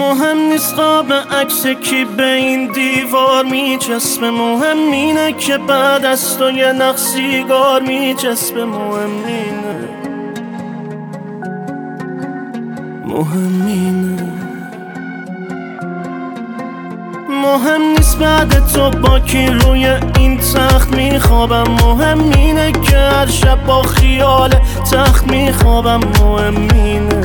مهم نیست قاب عکس کی به این دیوار میچسبه، مهم اینه که بعد از تو یه نخ سیگار میچسبه. مهم اینه مهم نیست بعد تو با کی روی این تخت میخوابم، مهم اینه که هر شب با خیال تخت میخوابم. مهم اینه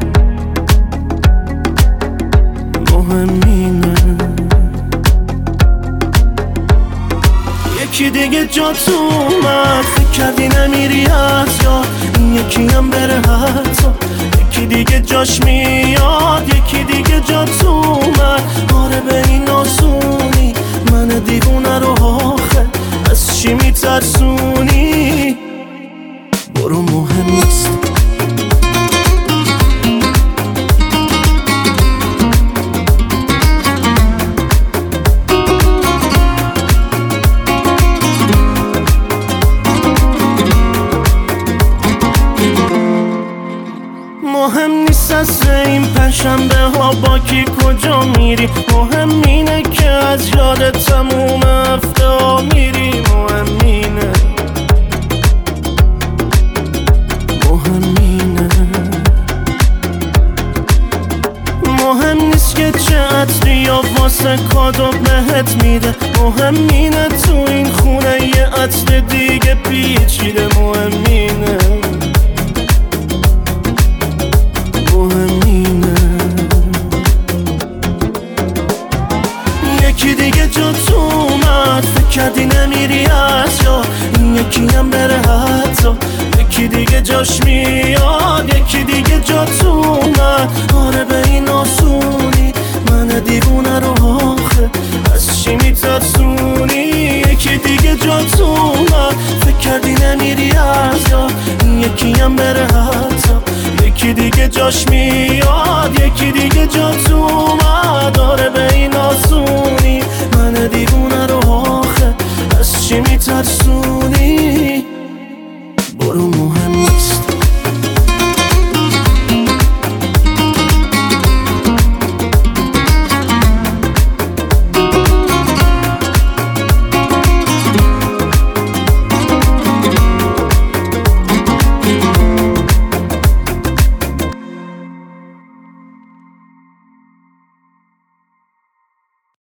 یکی دیگه جا تو اومد، فکر کردی نمیری از یاد، این یکی هم بره حتی یکی دیگه جاش میاد. یکی دیگه جا تو اومد، آره به این آسونی من دیوونه رو آخه از چی میترسونی؟ برو مهم نیست. مهم نیست از این پنجشنبه ها با کی کجا میری، مهم اینه که از یاد تموم هفته ها میری. مهم نیست که چه عطری یا واسه کادو بهت میده، مهم اینه تو این خونه یه عطر دیگه پیچیده. مهم اینه یکی دیگه جا تو اومد، فکر کردی نمیری از جا، این یکی هم بره حتی یکی دیگه جاش میاد. یکی دیگه جا تو اومد، آره به این آسونی من دیوونه رو آخه از چی میترسونی؟ یکی دیگه جا تو اومد، فکر کردی نمیری از جا، این یکی هم بره حتی یکی دیگه جاش میاد. یکی دیگه جا تو اومد، آره به این آسونی من دیوونه رو آخه از چی میترسونی؟